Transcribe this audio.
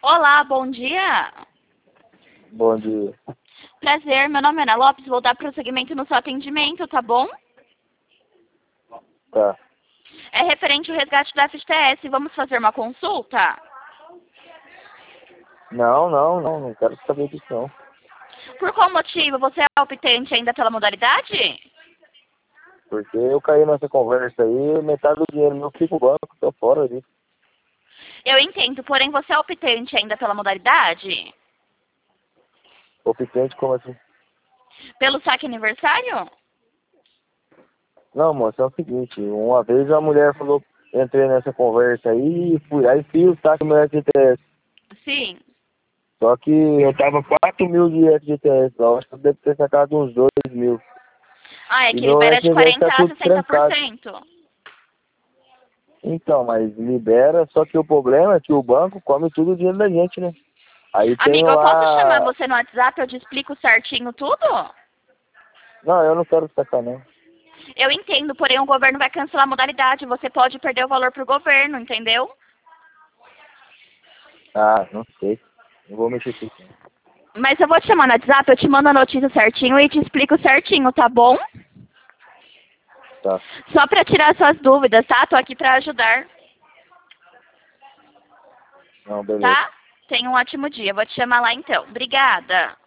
Olá, bom dia. Bom dia. Prazer, meu nome é Ana Lopes, vou dar prosseguimento no seu atendimento, tá bom? Tá. É referente ao resgate da FGTS, vamos fazer uma consulta? Não quero saber disso não. Por qual motivo? Você é optante ainda pela modalidade? Porque eu caí nessa conversa aí, metade do dinheiro meu fica no banco, tô fora disso. Eu entendo, porém você é optante ainda pela modalidade? Optante como assim? Pelo saque aniversário? Não, moço, é o seguinte, uma vez a mulher falou, entrei nessa conversa aí, aí fiz o saque do meu FGTS. Sim. Só que eu tava 4 mil de FGTS lá, eu acho que eu devo ter sacado uns 2 mil. Ah, é E que meu libera de FGTS 40% tá a tudo trancado. 60%. Então, mas libera, só que o problema é que o banco come tudo o dinheiro da gente, né? Aí tem Amigo, eu posso chamar lá. você no WhatsApp, eu te explico certinho tudo? Não, eu não quero sacar não. Eu entendo, porém o governo vai cancelar a modalidade, você pode perder o valor pro governo, entendeu? Ah, não sei. Não vou mexer com isso. Mas eu vou te chamar no WhatsApp, eu te mando a notícia certinho e te explico certinho, tá bom? Tá. Só pra tirar suas dúvidas, tá? Tô aqui pra ajudar, Não, beleza. tá? Tenha um ótimo dia. Vou te chamar lá então. Obrigada.